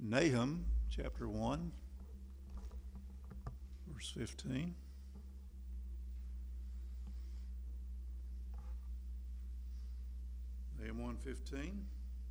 Nahum chapter 1, verse 15. Nahum 1:15.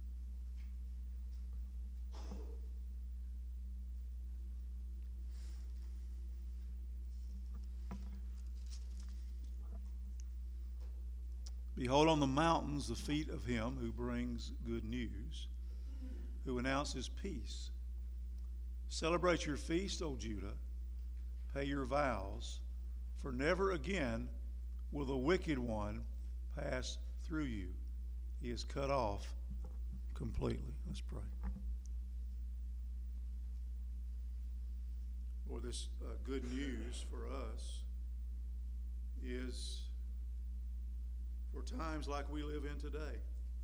Behold, on the mountains the feet of him who brings good news, who announces peace. Celebrate your feast, O Judah. Pay your vows, for never again will the wicked one pass through you. He is cut off completely. Let's pray. Lord, this good news for us is for times like we live in today.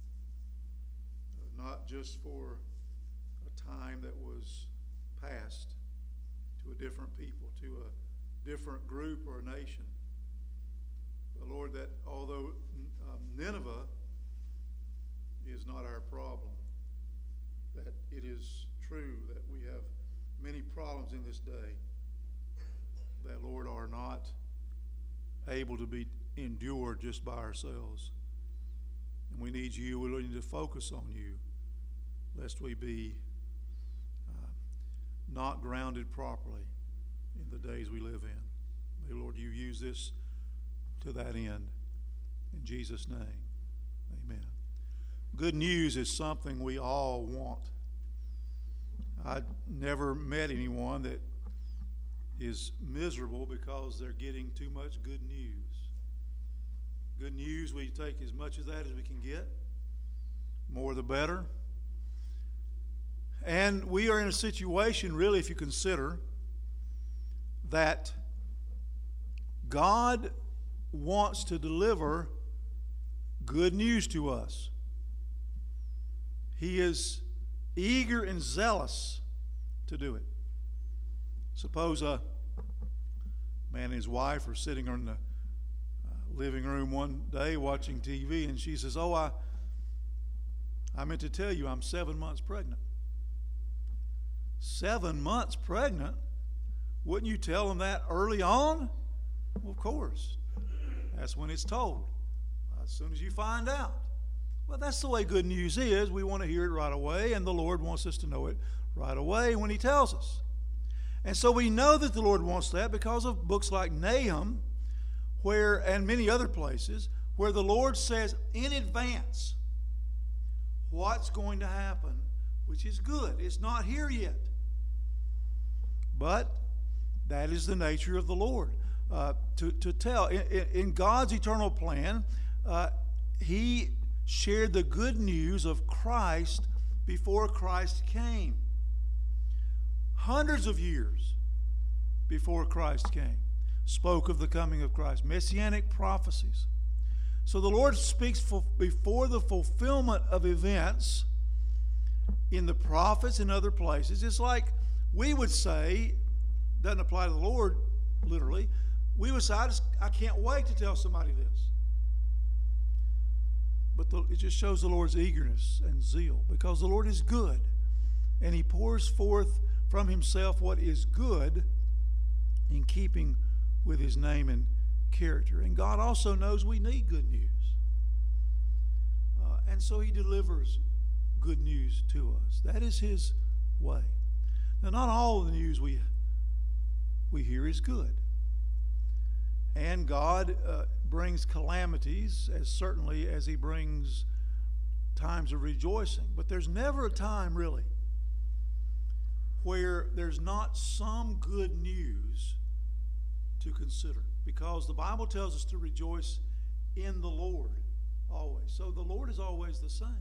Not just for a time that was past to a different people, to a different group or a nation. But Lord, that although Nineveh is not our problem, that it is true that we have many problems in this day that, Lord, are not able to be endured just by ourselves. And we need you. We need to focus on you, lest we be not grounded properly in the days we live in. May, Lord, you use this to that end. In Jesus' name, amen. Good news is something we all want. I never met anyone that is miserable because they're getting too much good news. Good news, we take as much of that as we can get. More the better. And we are in a situation, really, if you consider, that God wants to deliver good news to us. He is eager and zealous to do it. Suppose a man and his wife are sitting in the living room one day watching TV, and she says, I meant to tell you I'm 7 months pregnant. 7 months pregnant? Wouldn't you tell them that early on? Well, of course. That's when it's told. As soon as you find out. Well, that's the way good news is. We want to hear it right away, and the Lord wants us to know it right away when He tells us. And so we know that the Lord wants that because of books like Nahum, and many other places, where the Lord says in advance what's going to happen, which is good. It's not here yet. But that is the nature of the Lord. To tell, in God's eternal plan, He shared the good news of Christ before Christ came. Hundreds of years before Christ came, spoke of the coming of Christ. Messianic prophecies. So the Lord speaks before the fulfillment of events in the prophets and other places. It's like we would say, doesn't apply to the Lord literally, we would say, I can't wait to tell somebody this. But it just shows the Lord's eagerness and zeal, because the Lord is good, and He pours forth from Himself what is good in keeping with His name and character. And God also knows we need good news. And so He delivers good news to us. That is His way. Now, not all of the news we hear is good. And God brings calamities as certainly as He brings times of rejoicing. But there's never a time, really, where there's not some good news to consider, because the Bible tells us to rejoice in the Lord always. So the Lord is always the same.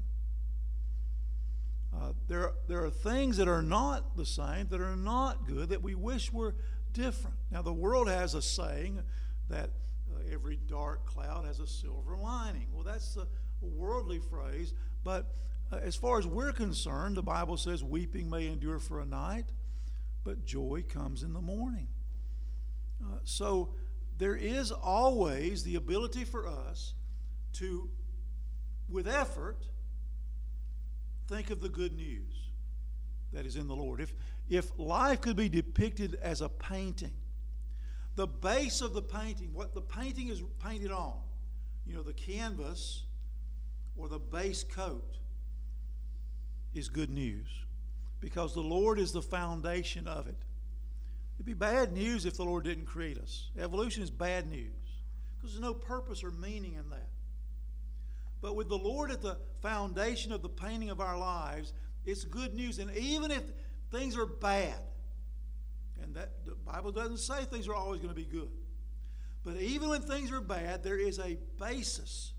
There are things that are not the same, that are not good, that we wish were different. Now, the world has a saying that every dark cloud has a silver lining. Well, that's a worldly phrase, but as far as we're concerned, the Bible says weeping may endure for a night, but joy comes in the morning. So there is always the ability for us to, with effort, think of the good news. that is in the Lord. If life could be depicted as a painting, the base of the painting, what the painting is painted on, the canvas or the base coat, is good news, because the Lord is the foundation of it. It'd be bad news if the Lord didn't create us. Evolution is bad news because there's no purpose or meaning in that. But with the Lord at the foundation of the painting of our lives, it's good news. And even if things are bad, and that the Bible doesn't say things are always going to be good, but even when things are bad, there is a basis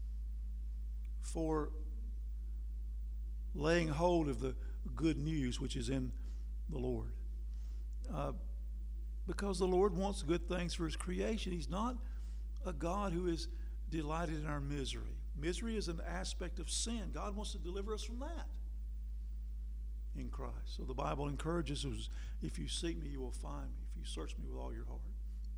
for laying hold of the good news which is in the Lord. Because the Lord wants good things for His creation. He's not a God who is delighted in our misery. Misery is an aspect of sin. God wants to deliver us from that in Christ. So the Bible encourages us, if you seek me, you will find me. If you search me with all your heart.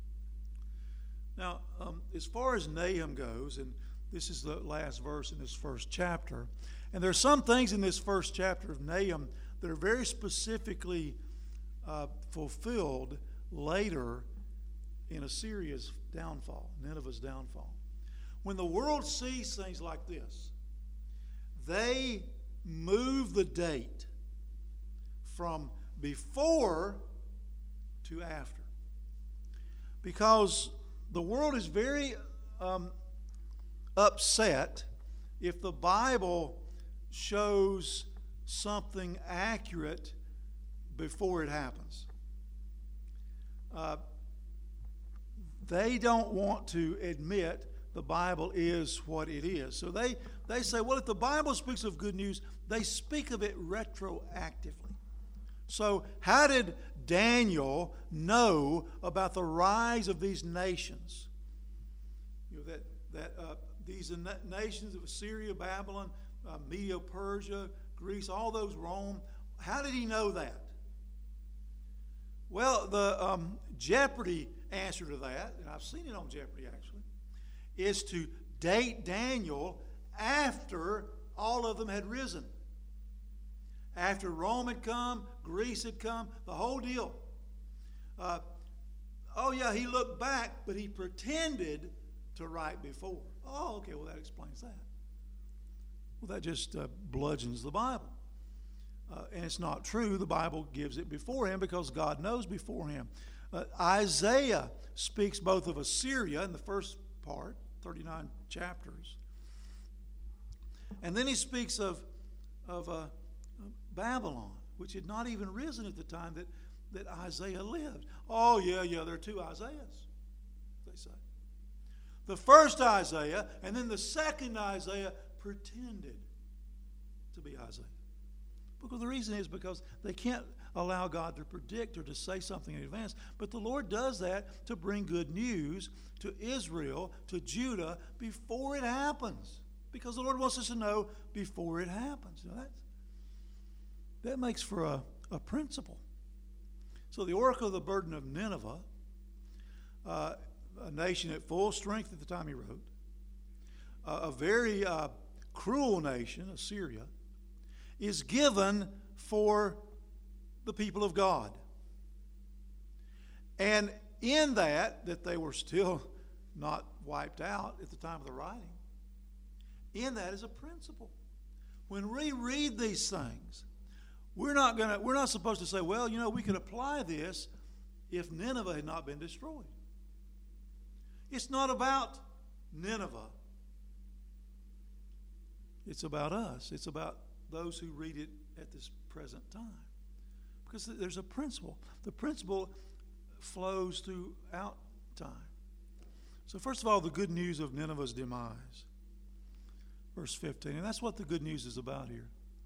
Now, as far as Nahum goes, and this is the last verse in this first chapter, and there are some things in this first chapter of Nahum that are very specifically fulfilled later in Assyria's downfall, Nineveh's downfall. When the world sees things like this, they move the date from before to after. Because the world is very upset if the Bible shows something accurate before it happens. They don't want to admit the Bible is what it is. So they say, well, if the Bible speaks of good news, they speak of it retroactively. So how did Daniel know about the rise of these nations? These nations of Assyria, Babylon, Medo-Persia, Greece, all those, Rome. How did he know that? Well, the Jeopardy answer to that, and I've seen it on Jeopardy actually, is to date Daniel after all of them had risen. After Rome had come, Greece had come, the whole deal. He looked back, but he pretended to write before. Oh, okay, well that explains that. Well, that just bludgeons the Bible. And it's not true. The Bible gives it beforehand because God knows beforehand. Isaiah speaks both of Assyria in the first part, 39 chapters. And then he speaks of Babylon, which had not even risen at the time that Isaiah lived. Oh, yeah, there are two Isaiahs, they say. The first Isaiah and then the second Isaiah pretended to be Isaiah. Because the reason is because they can't allow God to predict or to say something in advance. But the Lord does that to bring good news to Israel, to Judah, before it happens. Because the Lord wants us to know before it happens. Now that makes for a principle. So the oracle of the burden of Nineveh, a nation at full strength at the time he wrote, a very cruel nation, Assyria, is given for the people of God. And in that they were still not wiped out at the time of the writing, in that is a principle. When we read these things, we're not supposed to say, well, we could apply this if Nineveh had not been destroyed. It's not about Nineveh. It's about us. It's about those who read it at this present time. Because there's a principle. The principle flows throughout time. So first of all, the good news of Nineveh's demise. Verse 15. And that's what the good news is about here.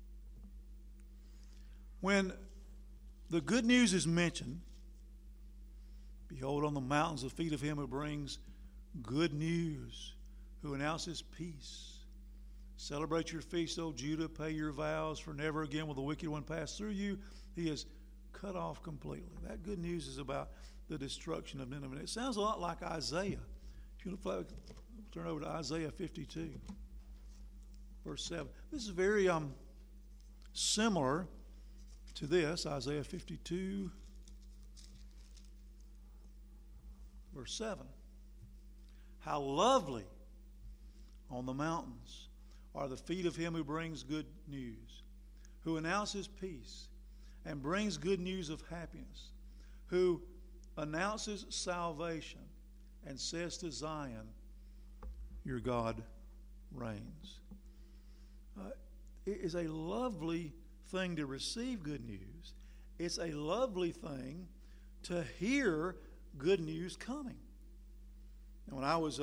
When the good news is mentioned, behold, on the mountains the feet of him who brings good news, who announces peace. Celebrate your feast, O Judah, pay your vows, for never again will the wicked one pass through you. He is cut off completely. That good news is about the destruction of Nineveh. It sounds a lot like Isaiah. If you want to turn over to Isaiah 52, verse 7. This is very similar to this, Isaiah 52, verse 7. How lovely on the mountains are the feet of him who brings good news, who announces peace and brings good news of happiness, who announces salvation and says to Zion, your God reigns. It is a lovely thing to receive good news. It's a lovely thing to hear good news coming. And when I was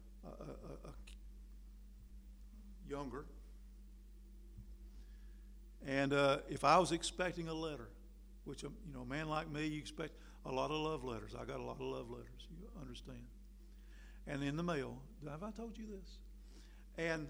younger, and if I was expecting a letter, which, a man like me, you expect a lot of love letters. I got a lot of love letters, you understand. And in the mail, have I told you this? And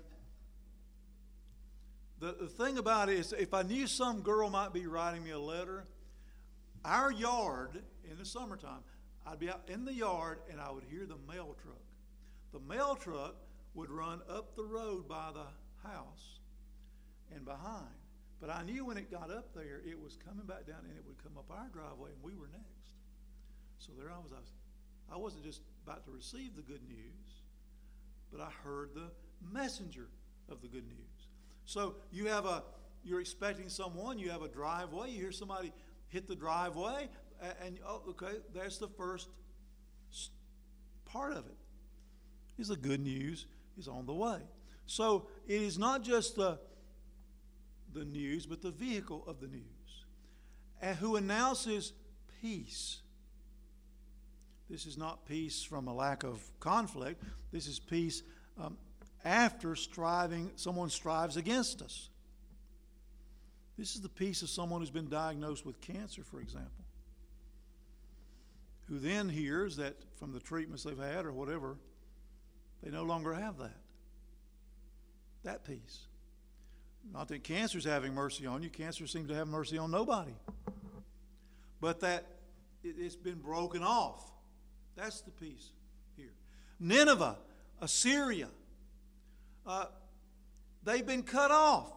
the thing about it is, if I knew some girl might be writing me a letter, our yard in the summertime, I'd be out in the yard and I would hear the mail truck. The mail truck would run up the road by the house and behind. But I knew when it got up there, it was coming back down and it would come up our driveway and we were next. So there I was. I wasn't just about to receive the good news, but I heard the messenger of the good news. So you're expecting someone, you have a driveway, you hear somebody hit the driveway, and okay, there's the first part of it. Is the good news is on the way. So it is not just the news, but the vehicle of the news, and who announces peace. This is not peace from a lack of conflict. This is peace after someone strives against us. This is the peace of someone who's been diagnosed with cancer, for example, who then hears that from the treatments they've had or whatever, they no longer have that. That peace. Not that cancer's having mercy on you. Cancer seems to have mercy on nobody. But that it's been broken off. That's the peace here. Nineveh, Assyria, they've been cut off.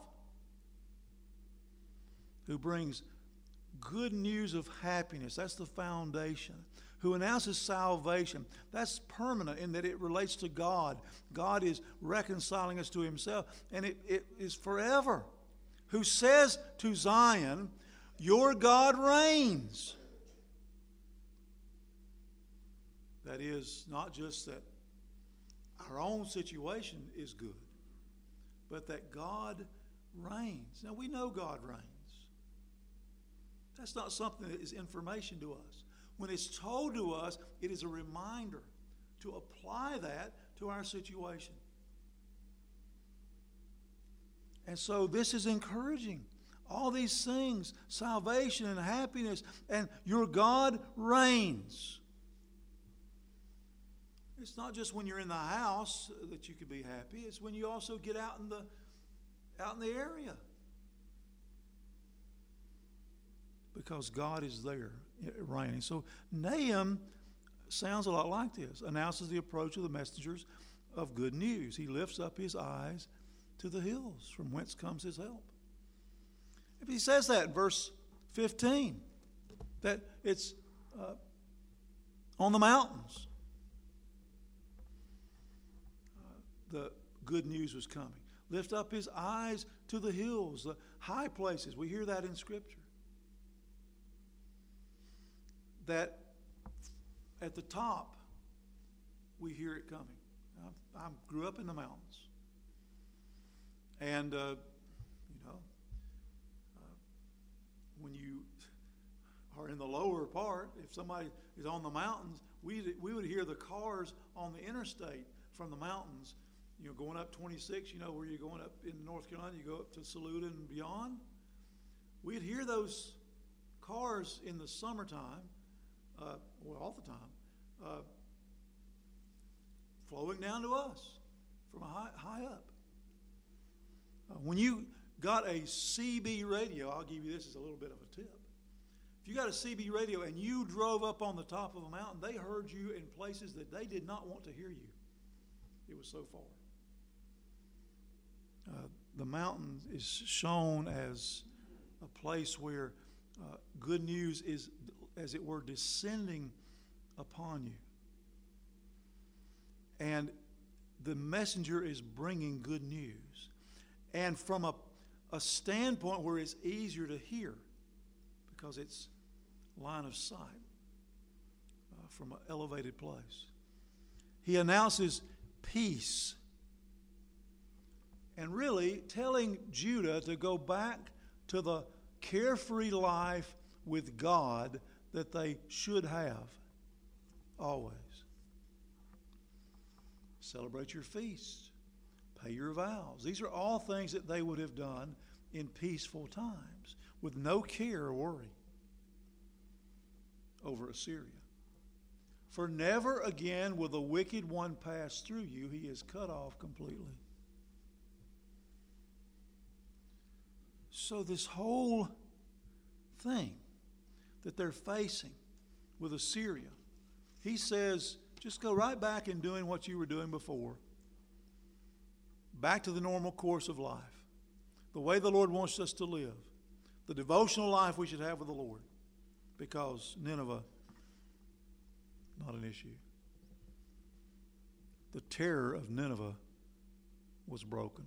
Who brings good news of happiness. That's the foundation. Who announces salvation. That's permanent in that it relates to God. God is reconciling us to himself, and it is forever. Who says to Zion, your God reigns. That is not just that our own situation is good, but that God reigns. Now we know God reigns. That's not something that is information to us. When it's told to us, it is a reminder to apply that to our situation. And so this is encouraging. All these things, salvation and happiness, and your God reigns. It's not just when you're in the house that you can be happy. It's when you also get out in the area. Because God is there reigning. So Nahum sounds a lot like this. Announces the approach of the messengers of good news. He lifts up his eyes to the hills from whence comes his help. If he says that in verse 15, that it's on the mountains. The good news was coming. Lift up his eyes to the hills, the high places. We hear that in Scripture. That at the top, we hear it coming. I grew up in the mountains. And, when you are in the lower part, if somebody is on the mountains, we would hear the cars on the interstate from the mountains, going up 26, where you're going up in North Carolina, you go up to Saluda and beyond. We'd hear those cars in the summertime, all the time, flowing down to us from high up. When you got a CB radio, I'll give you this as a little bit of a tip. If you got a CB radio and you drove up on the top of a mountain, they heard you in places that they did not want to hear you. It was so far. The mountain is shown as a place where good news is, as it were, descending upon you. And the messenger is bringing good news. And from a standpoint where it's easier to hear, because it's line of sight from an elevated place. He announces peace. And really telling Judah to go back to the carefree life with God that they should have always. Celebrate your feasts. Pay your vows. These are all things that they would have done in peaceful times with no care or worry over Assyria. For never again will the wicked one pass through you. He is cut off completely. So this whole thing that they're facing with Assyria, he says, just go right back in doing what you were doing before. Back to the normal course of life. The way the Lord wants us to live. The devotional life we should have with the Lord. Because Nineveh, not an issue. The terror of Nineveh was broken.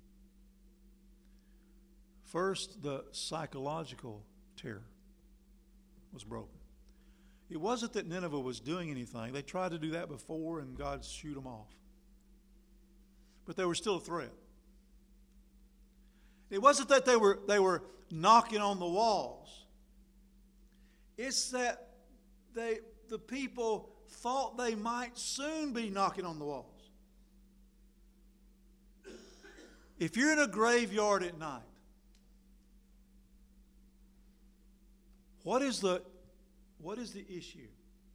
First, the psychological terror was broken. It wasn't that Nineveh was doing anything. They tried to do that before and God shoot them off. But they were still a threat. It wasn't that they were knocking on the walls. It's that the people thought they might soon be knocking on the walls. If you're in a graveyard at night, what is the issue?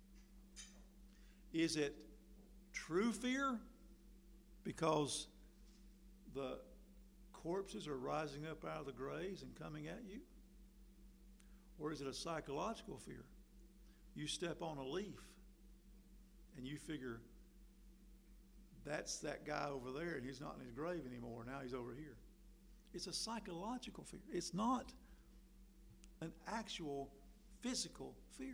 Is it true fear because the corpses are rising up out of the graves and coming at you? Or is it a psychological fear? You step on a leaf and you figure that's that guy over there and he's not in his grave anymore. Now he's over here. It's a psychological fear. It's not an actual physical fear.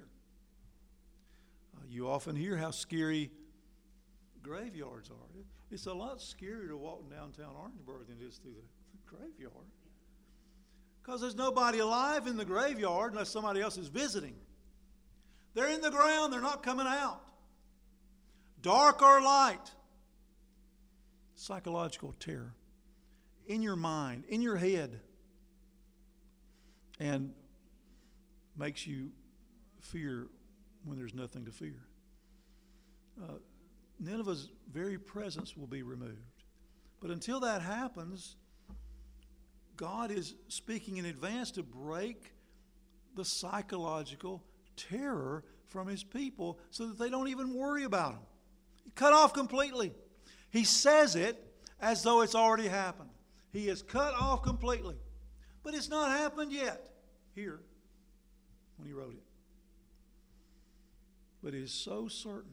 You often hear how scary graveyards are. It's a lot scarier to walk downtown Orangeburg than it is through the graveyard. Because there's nobody alive in the graveyard unless somebody else is visiting. They're in the ground. They're not coming out. Dark or light. Psychological terror. In your mind, in your head. And makes you fear when there's nothing to fear. Nineveh's very presence will be removed. But until that happens, God is speaking in advance to break the psychological terror from his people so that they don't even worry about him. Cut off completely. He says it as though it's already happened. He is cut off completely. But it's not happened yet here when he wrote it. But it is so certain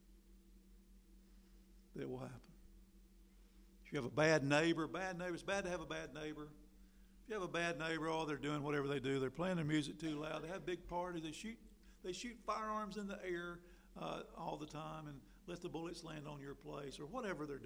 that it will happen. If you have a bad neighbor, it's bad to have a bad neighbor. If you have a bad neighbor, they're doing whatever they do. They're playing their music too loud. They have big parties. They shoot firearms in the air all the time and let the bullets land on your place or whatever they're doing.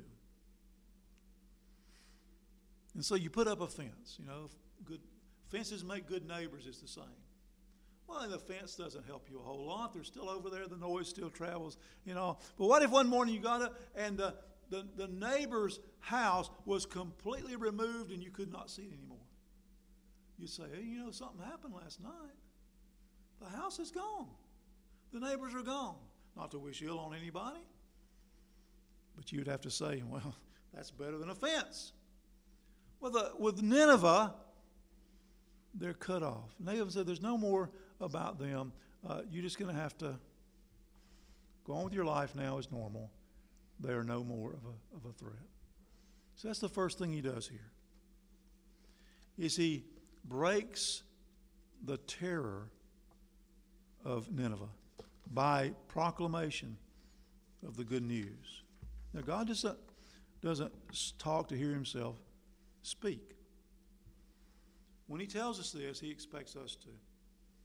And so you put up a fence. Good fences make good neighbors. It's the same. Well, the fence doesn't help you a whole lot. They're still over there. The noise still travels, But what if one morning you got up and the neighbor's house was completely removed and you could not see it anymore? You'd say, hey, something happened last night. The house is gone. The neighbors are gone. Not to wish ill on anybody. But you'd have to say, well, that's better than a fence. With Nineveh, they're cut off. Nineveh said there's no more about them. You're just going to have to go on with your life now as normal. They are no more of a threat. So that's the first thing he does here. Is he breaks the terror of Nineveh by proclamation of the good news. Now God doesn't talk to hear himself speak. When he tells us this, he expects us to.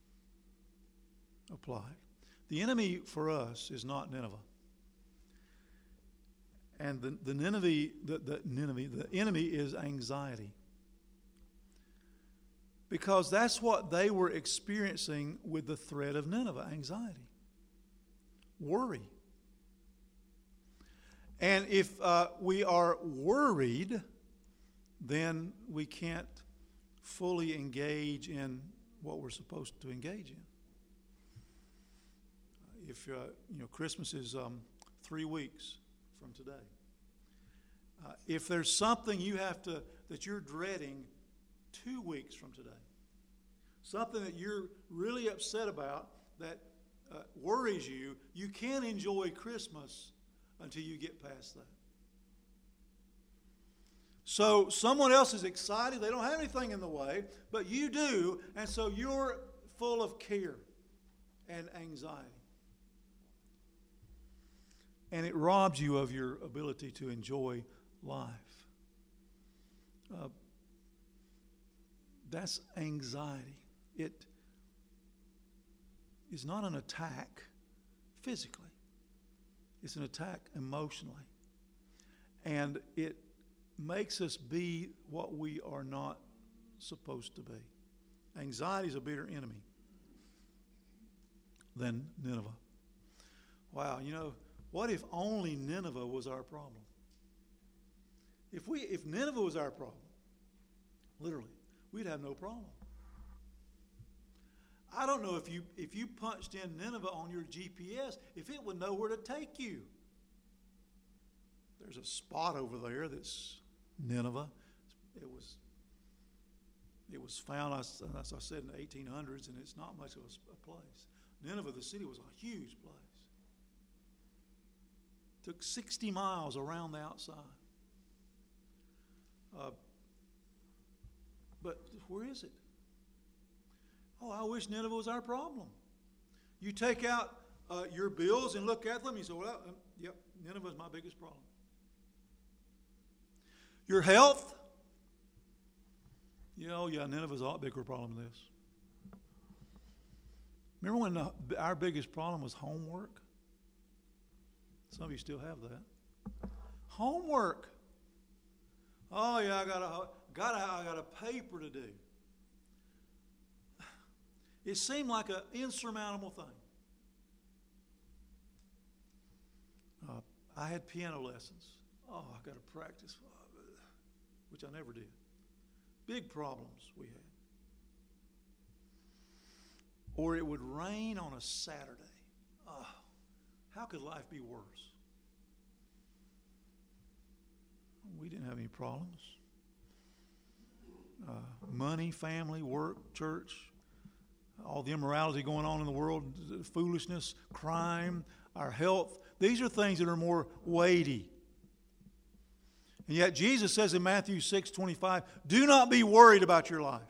applied. The enemy for us is not Nineveh. And the enemy is anxiety. Because that's what they were experiencing with the threat of Nineveh, anxiety, worry. And if we are worried, then we can't fully engage in what we're supposed to engage in. If Christmas is 3 weeks from today. If there's something that you're dreading 2 weeks from today, something that you're really upset about that worries you, you can't enjoy Christmas until you get past that. So someone else is excited, they don't have anything in the way, but you do, and so you're full of care and anxiety. And it robs you of your ability to enjoy life. That's anxiety. It is not an attack physically. It's an attack emotionally. And it makes us be what we are not supposed to be. Anxiety is a bigger enemy than Nineveh. Wow, what if only Nineveh was our problem? If Nineveh was our problem, literally, we'd have no problem. I don't know if you punched in Nineveh on your GPS, if it would know where to take you. There's a spot over there that's Nineveh. It was found, as I said, in the 1800s, and it's not much of a place. Nineveh, the city, was a huge place. Took 60 miles around the outside. But where is it? Oh, I wish Nineveh was our problem. You take out your bills and look at them, and you say, well, yep, Nineveh is my biggest problem. Your health, Nineveh is a lot bigger problem than this. Remember when our biggest problem was homework? Some of you still have that. Homework. Oh yeah, I got a paper to do. It seemed like an insurmountable thing. I had piano lessons. Oh, I got to practice, which I never did. Big problems we had. Or it would rain on a Saturday. Oh, how could life be worse? We didn't have any problems. Money, family, work, church, all the immorality going on in the world, foolishness, crime, our health. These are things that are more weighty. And yet Jesus says in Matthew 6:25, do not be worried about your life.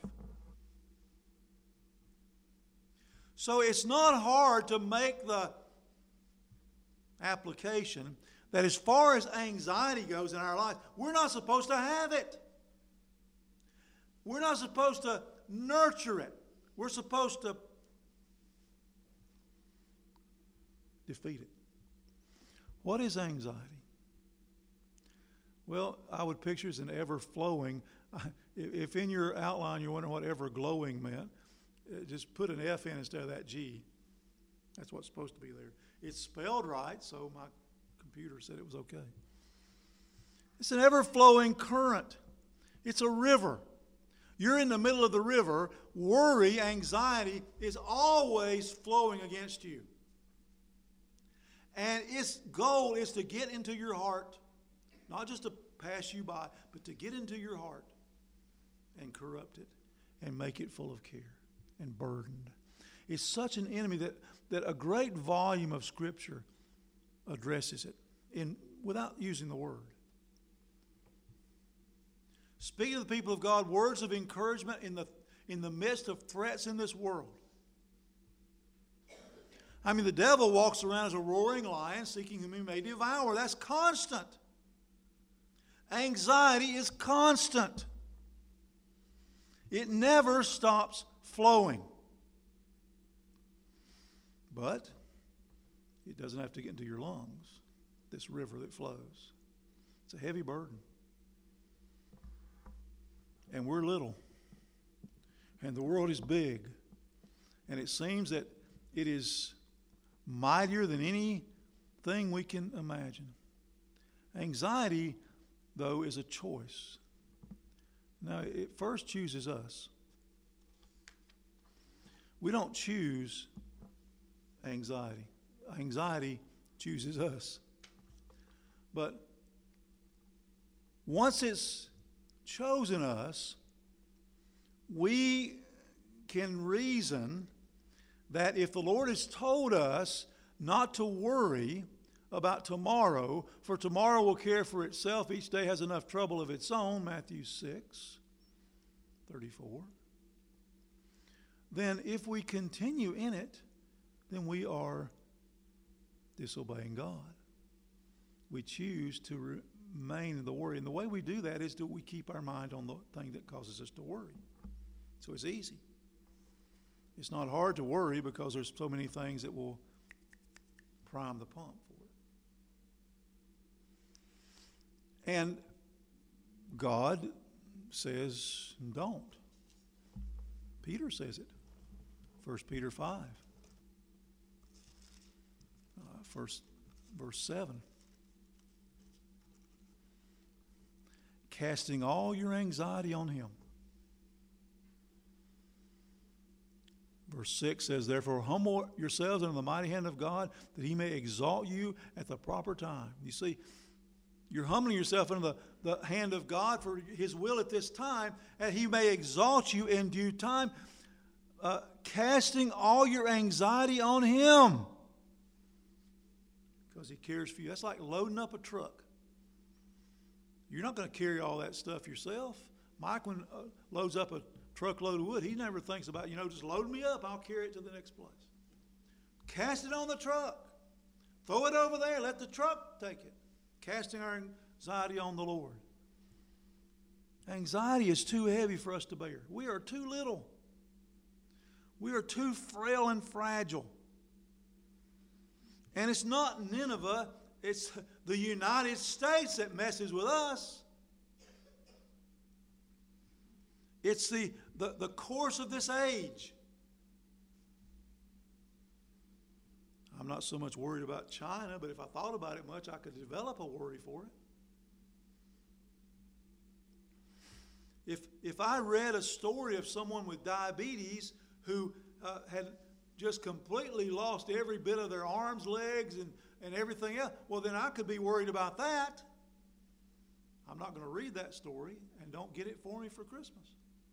So it's not hard to make the application that as far as anxiety goes in our life, we're not supposed to have it. We're not supposed to nurture it. We're supposed to defeat it. What is anxiety? Well, I would picture it as an ever-flowing. If in your outline you're wondering what ever-glowing meant, just put an F in instead of that G. That's what's supposed to be there. It's spelled right, so my computer said it was okay. It's an ever-flowing current. It's a river. You're in the middle of the river. Worry, anxiety is always flowing against you. And its goal is to get into your heart, not just to pass you by, but to get into your heart and corrupt it and make it full of care and burdened. It's such an enemy that a great volume of Scripture addresses it without using the word. Speaking to the people of God, words of encouragement in the midst of threats in this world. I mean, the devil walks around as a roaring lion seeking whom he may devour. That's constant. Anxiety is constant. It never stops flowing. But it doesn't have to get into your lungs, this river that flows. It's a heavy burden. And we're little. And the world is big. And it seems that it is mightier than anything we can imagine. Anxiety, though, is a choice. Now, it first chooses us. We don't choose anxiety. Anxiety chooses us. But once it's chosen us, we can reason that if the Lord has told us not to worry about tomorrow, for tomorrow will care for itself, each day has enough trouble of its own, Matthew 6:34, then if we continue in it, then we are disobeying God. We choose to remain in the worry. And the way we do that is that we keep our mind on the thing that causes us to worry. So it's easy. It's not hard to worry because there's so many things that will prime the pump for it. And God says don't. Peter says it. 1 Peter 5. Verse 7. Casting all your anxiety on him. Verse 6 says, therefore humble yourselves under the mighty hand of God, that he may exalt you at the proper time. You see, you're humbling yourself under the hand of God for his will at this time, and he may exalt you in due time, casting all your anxiety on him. Because he cares for you. That's like loading up a truck. You're not going to carry all that stuff yourself. Mike, when loads up a truckload of wood, he never thinks about, just load me up, I'll carry it to the next place. Cast it on the truck. Throw it over there, let the truck take it. Casting our anxiety on the Lord. Anxiety is too heavy for us to bear. We are too little. We are too frail and fragile. And it's not Nineveh, it's the United States that messes with us. It's the course of this age. I'm not so much worried about China, but if I thought about it much, I could develop a worry for it. If I read a story of someone with diabetes who had just completely lost every bit of their arms, legs, and everything else, well, then I could be worried about that. I'm not going to read that story, and don't get it for me for Christmas.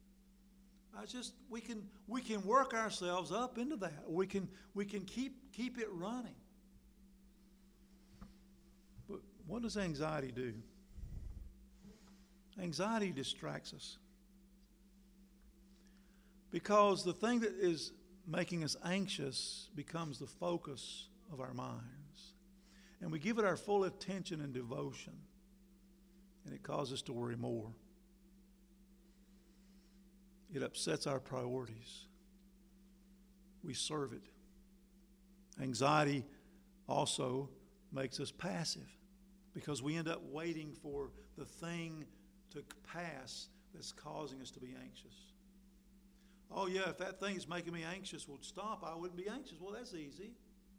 We can work ourselves up into that. We can keep it running. But what does anxiety do? Anxiety distracts us. Because the thing that is making us anxious becomes the focus of our minds. And we give it our full attention and devotion. And it causes us to worry more. It upsets our priorities. We serve it. Anxiety also makes us passive because we end up waiting for the thing to pass that's causing us to be anxious. Oh yeah, if that thing is making me anxious would stop, I wouldn't be anxious. Well, that's easy.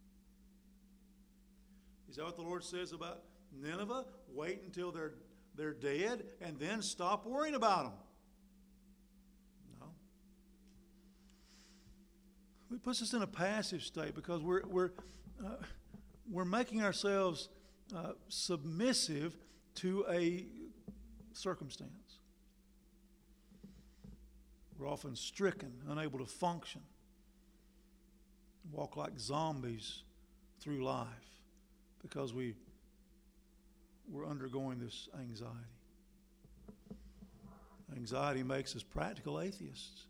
Is that what the Lord says about Nineveh? Wait until they're dead and then stop worrying about them. It puts us in a passive state because we're making ourselves submissive to a circumstance. We're often stricken, unable to function, walk like zombies through life because we're undergoing this anxiety. Anxiety makes us practical atheists.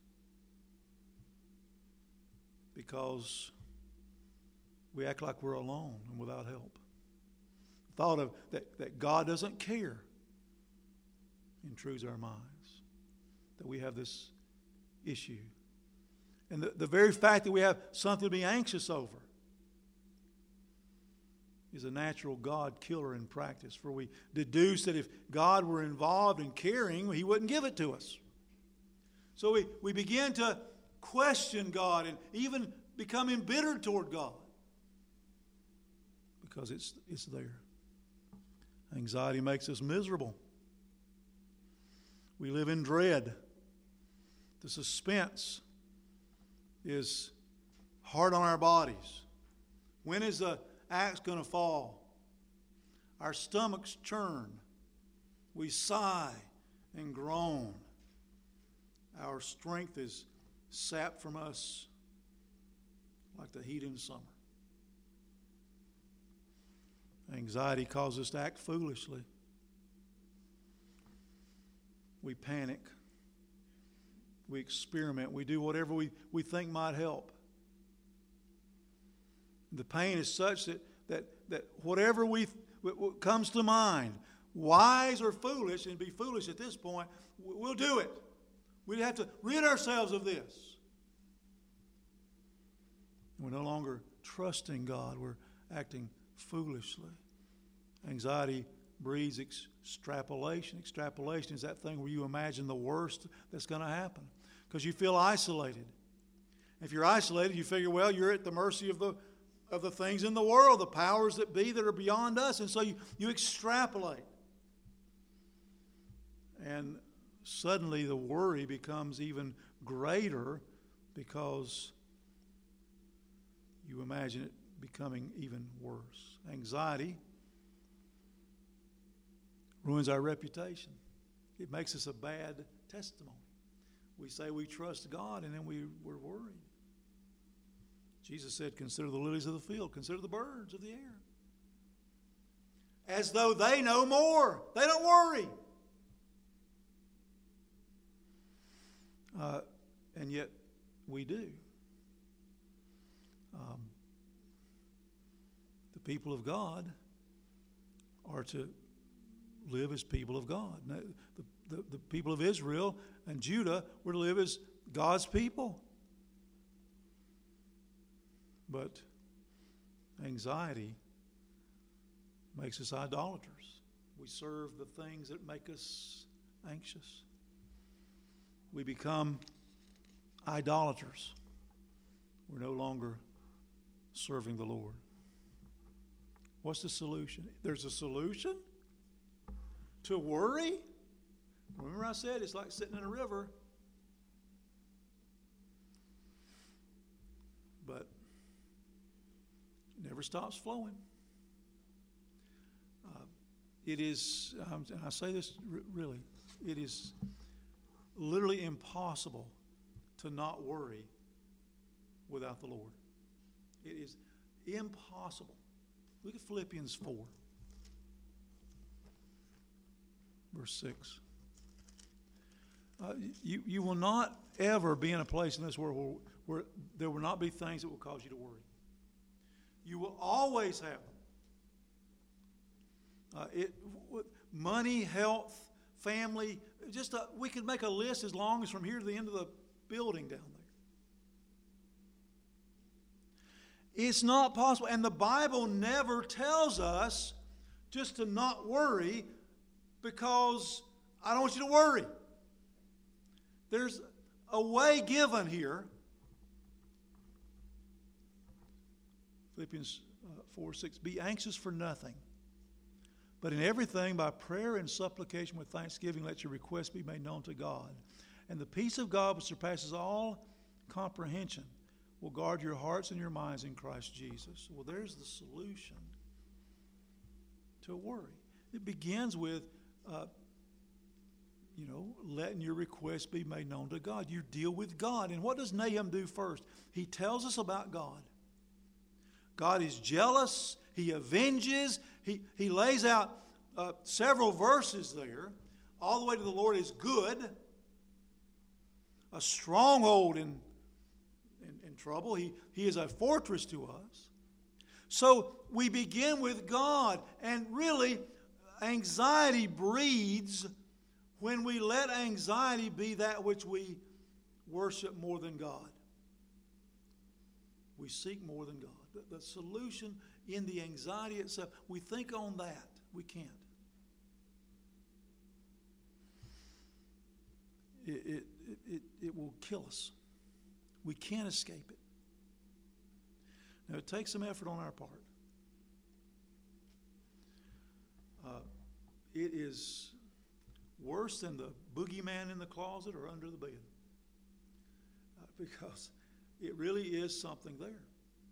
Because we act like we're alone and without help. The thought of that God doesn't care intrudes our minds. That we have this issue. And the very fact that we have something to be anxious over is a natural God killer in practice. For we deduce that if God were involved in caring, He wouldn't give it to us. So we begin to question God and even become embittered toward God because it's there. Anxiety makes us miserable. We live in dread. The suspense is hard on our bodies. When is the axe going to fall? Our stomachs churn. We sigh and groan. Our strength is sapped from us like the heat in summer. Anxiety causes us to act foolishly. We panic. We experiment. We do whatever we think might help. The pain is such that whatever what comes to mind, wise or foolish, and be foolish at this point, we'll do it. We have to rid ourselves of this. We're no longer trusting God. We're acting foolishly. Anxiety breeds extrapolation. Extrapolation is that thing where you imagine the worst that's going to happen because you feel isolated. If you're isolated, you figure, well, you're at the mercy of the things in the world, the powers that be that are beyond us. And so you extrapolate. And suddenly the worry becomes even greater because you imagine it becoming even worse. Anxiety ruins our reputation. It makes us a bad testimony. We say we trust God and then we're worried. Jesus said, consider the lilies of the field, consider the birds of the air. As though they know more. They don't worry. And yet we do. The people of God are to live as people of God. Now, the people of Israel and Judah were to live as God's people. But anxiety makes us idolaters. We serve the things that make us anxious. We become idolaters. We're no longer serving the Lord. What's the solution? There's a solution to worry. Remember I said it's like sitting in a river. But it never stops flowing. It is, and I say this really, it is literally impossible to not worry without the Lord. It is impossible. Look at Philippians 4, verse 6. You will not ever be in a place in this world where there will not be things that will cause you to worry. You will always have them. Money, health, family. We could make a list as long as from here to the end of the building down there. It's not possible. And the Bible never tells us just to not worry because I don't want you to worry. There's a way given here. Philippians 4:6. Be anxious for nothing, but in everything by prayer and supplication with thanksgiving let your requests be made known to God. And the peace of God which surpasses all comprehension will guard your hearts and your minds in Christ Jesus. Well, there's the solution to worry. It begins with, letting your requests be made known to God. You deal with God. And what does Nahum do first? He tells us about God. God is jealous. He avenges. He lays out several verses there. All the way to the Lord is good. A stronghold in trouble. He is a fortress to us. So we begin with God. And really, anxiety breeds when we let anxiety be that which we worship more than God. We seek more than God. The solution in the anxiety itself, we think on that. We can't. It will kill us. We can't escape it. Now, it takes some effort on our part. It is worse than the boogeyman in the closet or under the bed. Because it really is something there.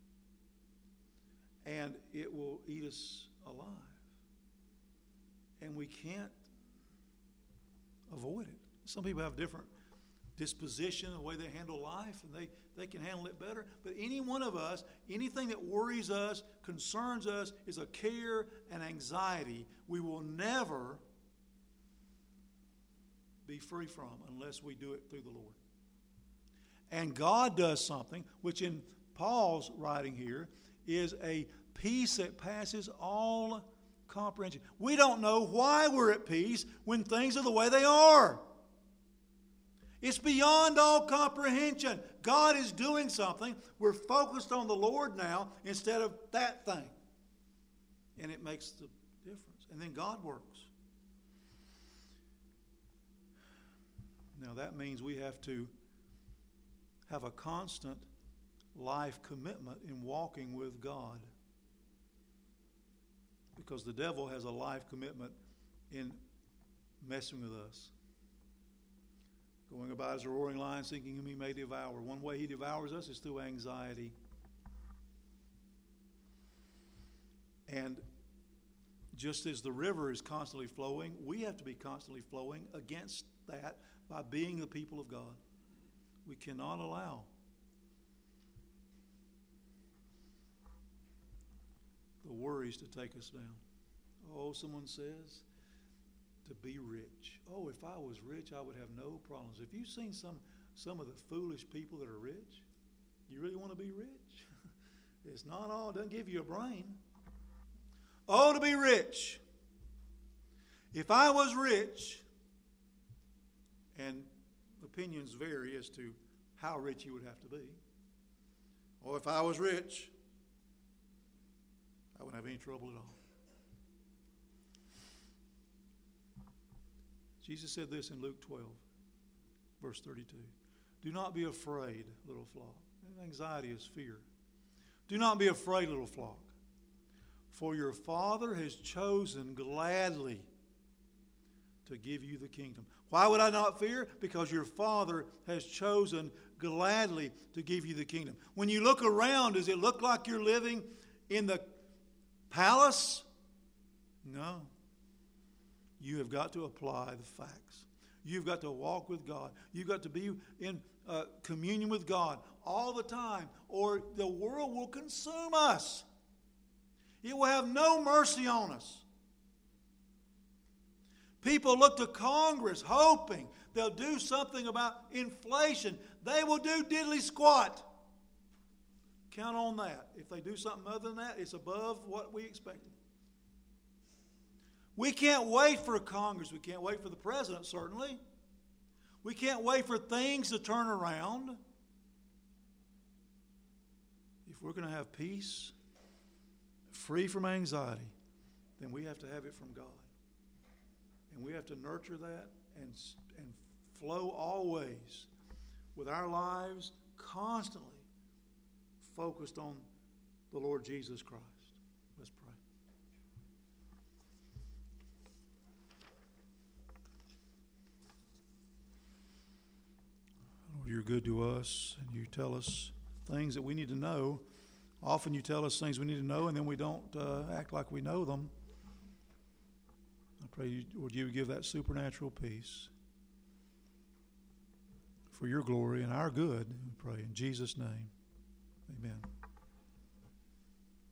And it will eat us alive. And we can't avoid it. Some people have different disposition, the way they handle life, and they can handle it better. But any one of us, anything that worries us, concerns us, is a care and anxiety we will never be free from unless we do it through the Lord. And God does something, which in Paul's writing here is a peace that passes all comprehension. We don't know why we're at peace when things are the way they are. It's beyond all comprehension. God is doing something. We're focused on the Lord now instead of that thing. And it makes the difference. And then God works. Now that means we have to have a constant life commitment in walking with God. Because the devil has a life commitment in messing with us. Going about as a roaring lion, seeking whom he may devour. One way he devours us is through anxiety. And just as the river is constantly flowing, we have to be constantly flowing against that by being the people of God. We cannot allow the worries to take us down. Oh, someone says, to be rich. Oh, if I was rich, I would have no problems. Have you seen some of the foolish people that are rich? You really want to be rich? It's not all, it doesn't give you a brain. Oh, to be rich. If I was rich, and opinions vary as to how rich you would have to be. Or if I was rich, I wouldn't have any trouble at all. Jesus said this in Luke 12, verse 32. Do not be afraid, little flock. Anxiety is fear. Do not be afraid, little flock. For your Father has chosen gladly to give you the kingdom. Why would I not fear? Because your Father has chosen gladly to give you the kingdom. When you look around, does it look like you're living in the palace? No. You have got to apply the facts. You've got to walk with God. You've got to be in communion with God all the time, or the world will consume us. It will have no mercy on us. People look to Congress hoping they'll do something about inflation. They will do diddly squat. Count on that. If they do something other than that, it's above what we expected. We can't wait for Congress. We can't wait for the president, certainly. We can't wait for things to turn around. If we're going to have peace, free from anxiety, then we have to have it from God. And we have to nurture that and flow always with our lives constantly focused on the Lord Jesus Christ. Let's pray. Lord, you're good to us, and you tell us things that we need to know. Often you tell us things we need to know, and then we don't act like we know them. I pray, Lord, you would give that supernatural peace for your glory and our good, we pray in Jesus' name. Amen.